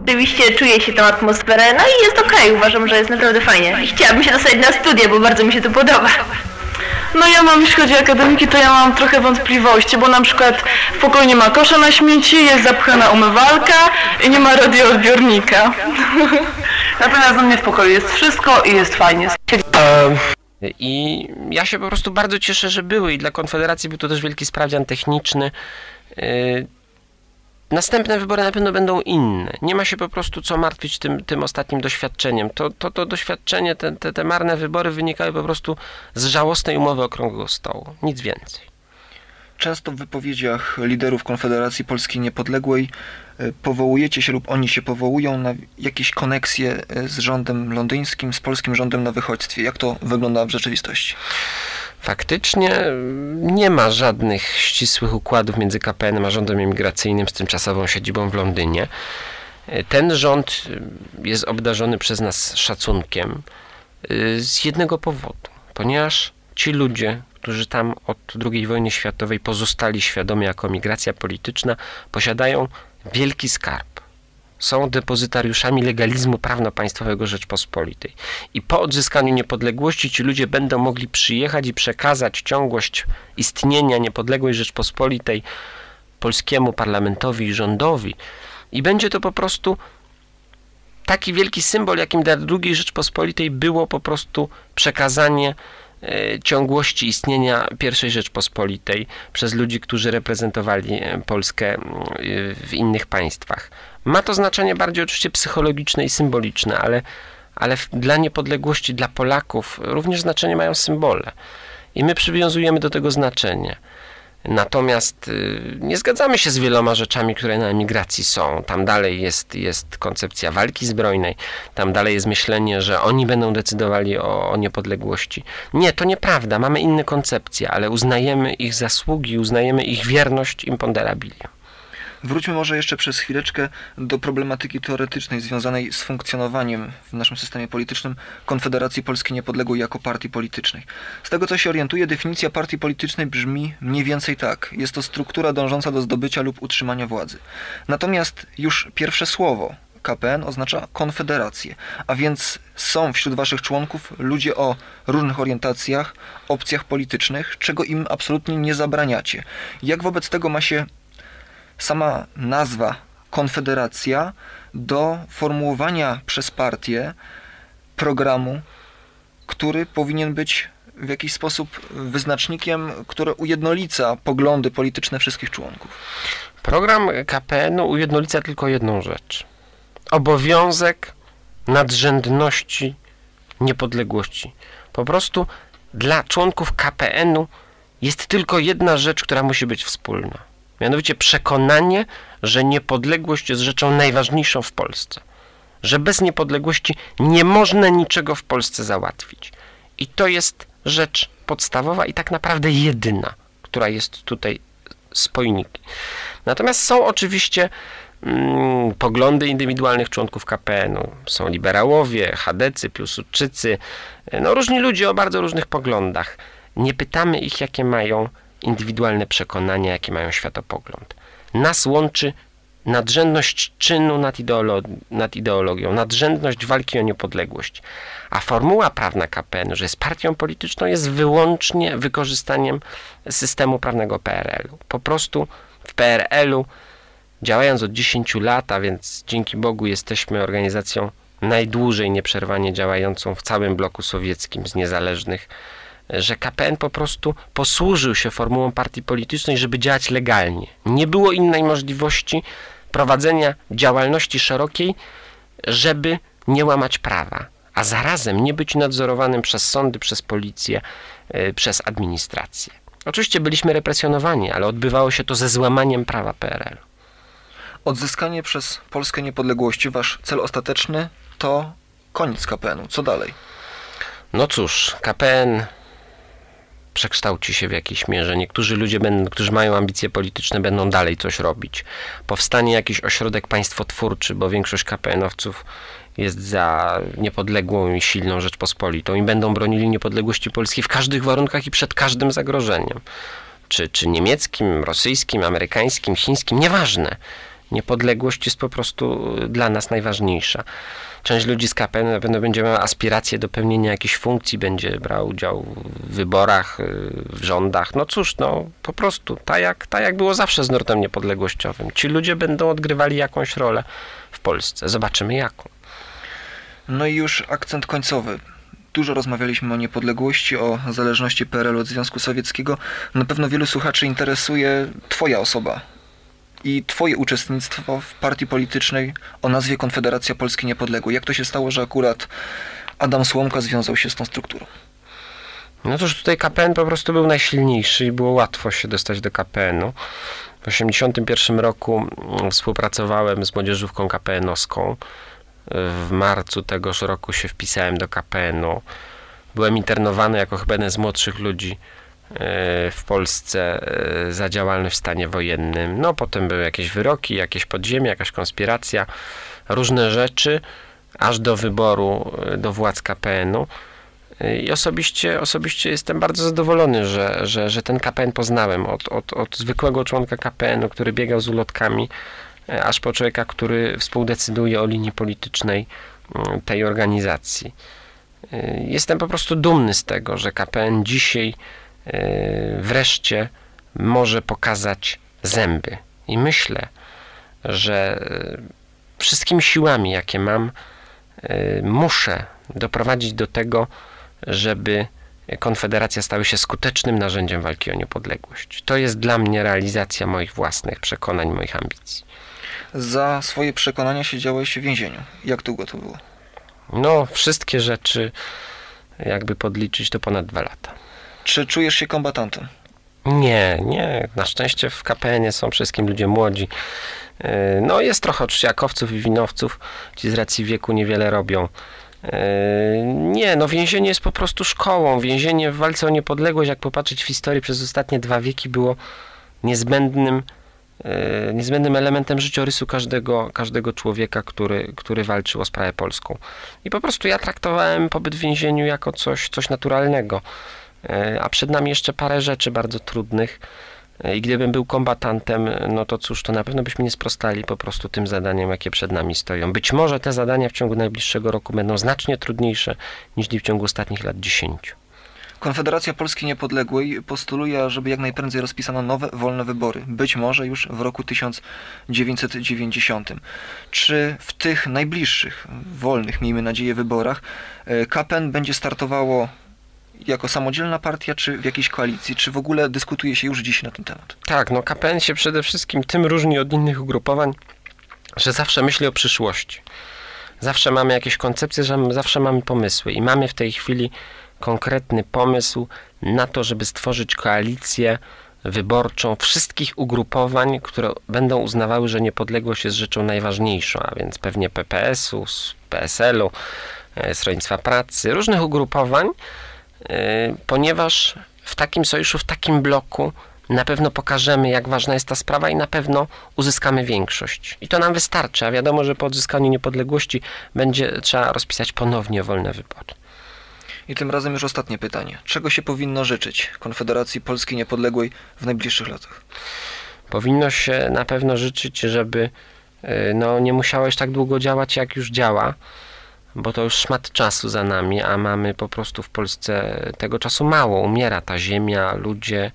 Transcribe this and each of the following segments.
Oczywiście czuje się tą atmosferę, no i jest okej, uważam, że jest naprawdę fajnie. I chciałabym się dostać na studia, bo bardzo mi się to podoba. No ja mam, jeśli chodzi o akademiki, to ja mam trochę wątpliwości, bo na przykład w pokoju nie ma kosza na śmieci, jest zapchana umywalka i nie ma radioodbiornika. Natomiast u mnie w pokoju jest wszystko i jest fajnie. I ja się po prostu bardzo cieszę, że były i dla Konfederacji był to też wielki sprawdzian techniczny. Następne wybory na pewno będą inne. Nie ma się po prostu co martwić tym ostatnim doświadczeniem. To doświadczenie, te marne wybory wynikały po prostu z żałosnej umowy Okrągłego Stołu. Nic więcej. Często w wypowiedziach liderów Konfederacji Polski Niepodległej powołujecie się lub oni się powołują na jakieś koneksje z rządem londyńskim, z polskim rządem na wychodźstwie. Jak to wygląda w rzeczywistości? Faktycznie nie ma żadnych ścisłych układów między KPN a rządem imigracyjnym z tymczasową siedzibą w Londynie. Ten rząd jest obdarzony przez nas szacunkiem z jednego powodu, ponieważ ci ludzie, którzy tam od II wojny światowej pozostali świadomi jako migracja polityczna, posiadają wielki skarb. Są depozytariuszami legalizmu prawno-państwowego Rzeczpospolitej. I po odzyskaniu niepodległości ci ludzie będą mogli przyjechać i przekazać ciągłość istnienia niepodległej Rzeczpospolitej polskiemu parlamentowi i rządowi. I będzie to po prostu taki wielki symbol, jakim dla II Rzeczpospolitej było po prostu przekazanie ciągłości istnienia I Rzeczpospolitej przez ludzi, którzy reprezentowali Polskę w innych państwach. Ma to znaczenie bardziej oczywiście psychologiczne i symboliczne, ale dla niepodległości, dla Polaków również znaczenie mają symbole. I my przywiązujemy do tego znaczenie. Natomiast nie zgadzamy się z wieloma rzeczami, które na emigracji są. Tam dalej jest koncepcja walki zbrojnej, tam dalej jest myślenie, że oni będą decydowali o niepodległości. Nie, to nieprawda, mamy inne koncepcje, ale uznajemy ich zasługi, uznajemy ich wierność imponderabilia. Wróćmy może jeszcze przez chwileczkę do problematyki teoretycznej związanej z funkcjonowaniem w naszym systemie politycznym Konfederacji Polski Niepodległej jako partii politycznej. Z tego co się orientuję, definicja partii politycznej brzmi mniej więcej tak. Jest to struktura dążąca do zdobycia lub utrzymania władzy. Natomiast już pierwsze słowo KPN oznacza konfederację, a więc są wśród waszych członków ludzie o różnych orientacjach, opcjach politycznych, czego im absolutnie nie zabraniacie. Jak wobec tego ma się sama nazwa Konfederacja do formułowania przez partię programu, który powinien być w jakiś sposób wyznacznikiem, który ujednolica poglądy polityczne wszystkich członków? Program KPN-u ujednolica tylko jedną rzecz. Obowiązek nadrzędności niepodległości. Po prostu dla członków KPN-u jest tylko jedna rzecz, która musi być wspólna. Mianowicie przekonanie, że niepodległość jest rzeczą najważniejszą w Polsce. Że bez niepodległości nie można niczego w Polsce załatwić. I to jest rzecz podstawowa i tak naprawdę jedyna, która jest tutaj spojnikiem. Natomiast są oczywiście poglądy indywidualnych członków KPN-u. Są liberałowie, chadecy, piłsudczycy, różni ludzie o bardzo różnych poglądach. Nie pytamy ich, jakie mają indywidualne przekonania, jaki mają światopogląd. Nas łączy nadrzędność czynu nad ideologią, nadrzędność walki o niepodległość. A formuła prawna KPN, że jest partią polityczną, jest wyłącznie wykorzystaniem systemu prawnego PRL-u. Po prostu w PRL-u, działając od 10 lat, a więc dzięki Bogu jesteśmy organizacją najdłużej nieprzerwanie działającą w całym bloku sowieckim z niezależnych, że KPN po prostu posłużył się formułą partii politycznej, żeby działać legalnie. Nie było innej możliwości prowadzenia działalności szerokiej, żeby nie łamać prawa, a zarazem nie być nadzorowanym przez sądy, przez policję, przez administrację. Oczywiście byliśmy represjonowani, ale odbywało się to ze złamaniem prawa PRL. Odzyskanie przez Polskę niepodległości, wasz cel ostateczny to koniec KPN-u. Co dalej? No cóż, KPN przekształci się w jakiejś mierze. Niektórzy ludzie, którzy mają ambicje polityczne, będą dalej coś robić. Powstanie jakiś ośrodek państwotwórczy, bo większość KPN-owców jest za niepodległą i silną Rzeczpospolitą i będą bronili niepodległości Polski w każdych warunkach i przed każdym zagrożeniem. Czy niemieckim, rosyjskim, amerykańskim, chińskim, nieważne. Niepodległość jest po prostu dla nas najważniejsza. Część ludzi z KPN na pewno będzie miała aspiracje do pełnienia jakichś funkcji, będzie brała udział w wyborach, w rządach. No cóż, no po prostu, tak jak było zawsze z nurtem niepodległościowym. Ci ludzie będą odgrywali jakąś rolę w Polsce. Zobaczymy jaką. No i już akcent końcowy. Dużo rozmawialiśmy o niepodległości, o zależności PRL-u od Związku Sowieckiego. Na pewno wielu słuchaczy interesuje Twoja osoba i Twoje uczestnictwo w partii politycznej o nazwie Konfederacja Polski Niepodległej. Jak to się stało, że akurat Adam Słomka związał się z tą strukturą? No toż tutaj KPN po prostu był najsilniejszy i było łatwo się dostać do KPN-u. W 1981 roku współpracowałem z młodzieżówką KPN-owską. W marcu tegoż roku się wpisałem do KPN-u. Byłem internowany jako chyba jeden z młodszych ludzi w Polsce za działalność w stanie wojennym. No potem były jakieś wyroki, jakieś podziemie, jakaś konspiracja, różne rzeczy, aż do wyboru do władz KPN-u. I osobiście jestem bardzo zadowolony, że ten KPN poznałem. Od zwykłego członka KPN-u, który biegał z ulotkami, aż po człowieka, który współdecyduje o linii politycznej tej organizacji. Jestem po prostu dumny z tego, że KPN dzisiaj wreszcie może pokazać zęby. I myślę, że wszystkimi siłami, jakie mam, muszę doprowadzić do tego, żeby Konfederacja stała się skutecznym narzędziem walki o niepodległość. To jest dla mnie realizacja moich własnych przekonań, moich ambicji. Za swoje przekonania siedziałeś w więzieniu. Jak długo to było? No, wszystkie rzeczy, jakby podliczyć, to ponad 2 lata. Czy czujesz się kombatantem? Nie. Na szczęście w KPN-ie są wszystkim ludzie młodzi. No, jest trochę oczywiście i winowców. Ci z racji wieku niewiele robią. Nie, no więzienie jest po prostu szkołą. Więzienie w walce o niepodległość, jak popatrzeć w historii, przez ostatnie 2 wieki było niezbędnym elementem życiorysu każdego człowieka, który walczył o sprawę polską. I po prostu ja traktowałem pobyt w więzieniu jako coś naturalnego. A przed nami jeszcze parę rzeczy bardzo trudnych. I gdybym był kombatantem, no to cóż, to na pewno byśmy nie sprostali po prostu tym zadaniom, jakie przed nami stoją. Być może te zadania w ciągu najbliższego roku będą znacznie trudniejsze niż w ciągu ostatnich lat 10. Konfederacja Polski Niepodległej postuluje, żeby jak najprędzej rozpisano nowe, wolne wybory. Być może już w roku 1990. Czy w tych najbliższych, wolnych, miejmy nadzieję, wyborach KPN będzie startowało jako samodzielna partia, czy w jakiejś koalicji? Czy w ogóle dyskutuje się już dziś na ten temat? Tak, no KPN się przede wszystkim tym różni od innych ugrupowań, że zawsze myśli o przyszłości. Zawsze mamy jakieś koncepcje, zawsze mamy pomysły i mamy w tej chwili konkretny pomysł na to, żeby stworzyć koalicję wyborczą wszystkich ugrupowań, które będą uznawały, że niepodległość jest rzeczą najważniejszą, a więc pewnie PPS-u, PSL-u, Stronnictwa Pracy, różnych ugrupowań, ponieważ w takim sojuszu, w takim bloku na pewno pokażemy, jak ważna jest ta sprawa i na pewno uzyskamy większość. I to nam wystarczy, a wiadomo, że po odzyskaniu niepodległości będzie trzeba rozpisać ponownie wolne wybory. I tym razem już ostatnie pytanie. Czego się powinno życzyć Konfederacji Polski Niepodległej w najbliższych latach? Powinno się na pewno życzyć, żeby nie musiałeś tak długo działać, jak już działa, bo to już szmat czasu za nami, a mamy po prostu w Polsce tego czasu mało. Umiera ta ziemia, ludzie,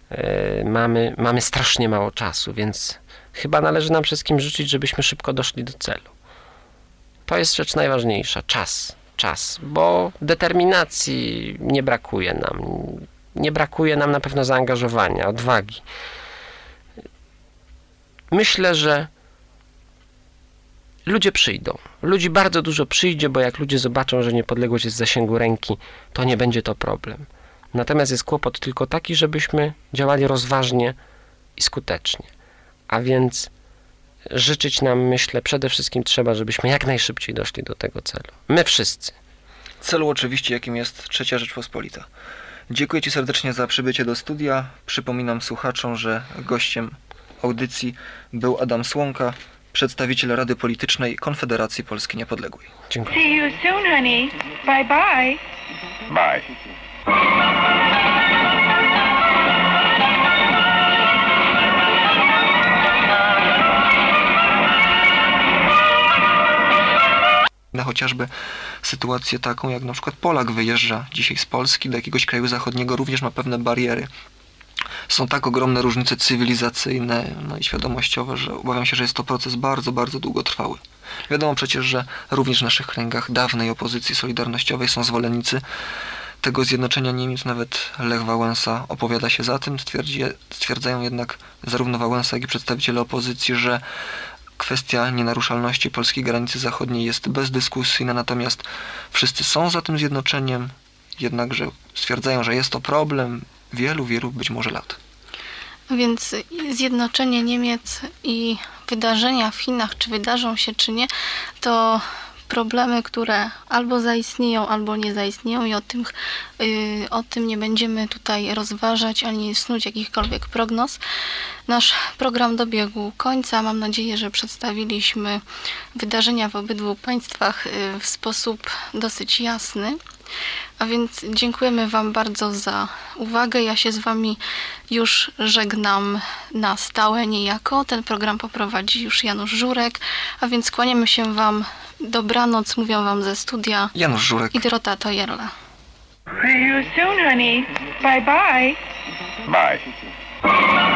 mamy strasznie mało czasu, więc chyba należy nam wszystkim życzyć, żebyśmy szybko doszli do celu. To jest rzecz najważniejsza, czas, bo determinacji nie brakuje nam. Nie brakuje nam na pewno zaangażowania, odwagi. Myślę, że ludzie przyjdą. Ludzi bardzo dużo przyjdzie, bo jak ludzie zobaczą, że niepodległość jest w zasięgu ręki, to nie będzie to problem. Natomiast jest kłopot tylko taki, żebyśmy działali rozważnie i skutecznie. A więc życzyć nam, myślę, przede wszystkim trzeba, żebyśmy jak najszybciej doszli do tego celu. My wszyscy. Celu oczywiście, jakim jest Trzecia Rzeczpospolita. Dziękuję Ci serdecznie za przybycie do studia. Przypominam słuchaczom, że gościem audycji był Adam Słomka, przedstawiciel Rady Politycznej Konfederacji Polski Niepodległej. Dziękuję. See you soon, honey. Bye bye. Bye. Na chociażby sytuację taką, jak na przykład Polak wyjeżdża dzisiaj z Polski do jakiegoś kraju zachodniego, również ma pewne bariery. Są tak ogromne różnice cywilizacyjne, no i świadomościowe, że obawiam się, że jest to proces bardzo, bardzo długotrwały. Wiadomo przecież, że również w naszych kręgach dawnej opozycji solidarnościowej są zwolennicy tego zjednoczenia Niemiec. Nawet Lech Wałęsa opowiada się za tym. Stwierdzają jednak zarówno Wałęsa, jak i przedstawiciele opozycji, że kwestia nienaruszalności polskiej granicy zachodniej jest bezdyskusyjna, natomiast wszyscy są za tym zjednoczeniem, jednakże stwierdzają, że jest to problem wielu być może lat. Więc zjednoczenie Niemiec i wydarzenia w Chinach, czy wydarzą się, czy nie, to problemy, które albo zaistnieją, albo nie zaistnieją i o tym nie będziemy tutaj rozważać, ani snuć jakichkolwiek prognoz. Nasz program dobiegł końca. Mam nadzieję, że przedstawiliśmy wydarzenia w obydwu państwach w sposób dosyć jasny. A więc dziękujemy Wam bardzo za uwagę. Ja się z Wami już żegnam na stałe niejako. Ten program poprowadzi już Janusz Żurek, a więc kłaniamy się Wam. Dobranoc, mówią Wam ze studia Janusz Żurek i Dorota Tojerla. See you soon, honey. Bye-bye. Bye.